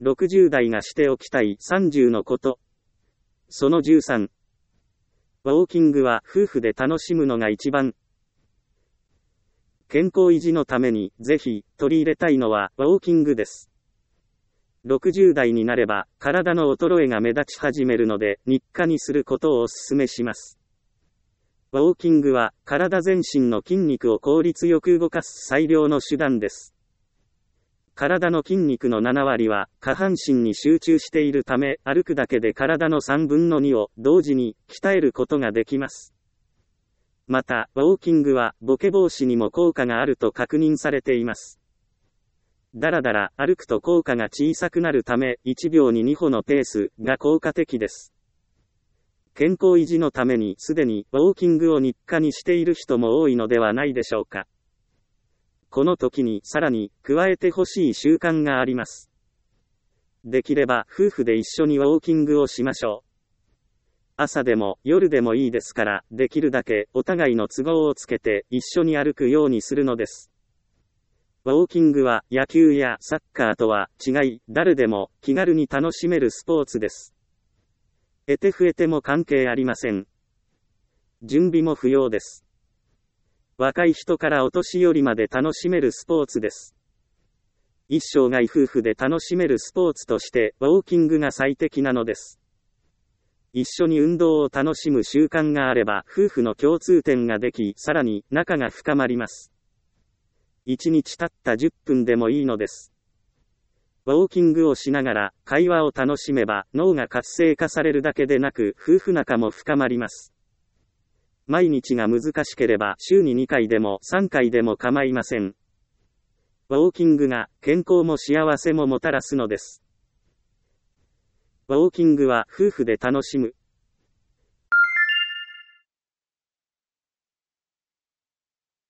60代がしておきたい30のこと。その13。ウォーキングは夫婦で楽しむのが一番。健康維持のためにぜひ取り入れたいのはウォーキングです。60代になれば体の衰えが目立ち始めるので日課にすることをお勧めします。ウォーキングは体全身の筋肉を効率よく動かす最良の手段です。体の筋肉の7割は下半身に集中しているため、歩くだけで体の3分の2を同時に鍛えることができます。また、ウォーキングはボケ防止にも効果があると確認されています。だらだら歩くと効果が小さくなるため、1秒に2歩のペースが効果的です。健康維持のためにすでにウォーキングを日課にしている人も多いのではないでしょうか。この時にさらに加えてほしい習慣があります。できれば夫婦で一緒にウォーキングをしましょう。朝でも夜でもいいですから、できるだけお互いの都合をつけて一緒に歩くようにするのです。ウォーキングは野球やサッカーとは違い、誰でも気軽に楽しめるスポーツです。得手不得手も関係ありません。準備も不要です。若い人からお年寄りまで楽しめるスポーツです。一生涯夫婦で楽しめるスポーツとしてウォーキングが最適なのです。一緒に運動を楽しむ習慣があれば夫婦の共通点ができ、さらに仲が深まります。1日たった10分でもいいのです。ウォーキングをしながら会話を楽しめば脳が活性化されるだけでなく夫婦仲も深まります。毎日が難しければ週に2回でも3回でも構いません。ウォーキングが健康も幸せももたらすのです。ウォーキングは夫婦で楽しむ。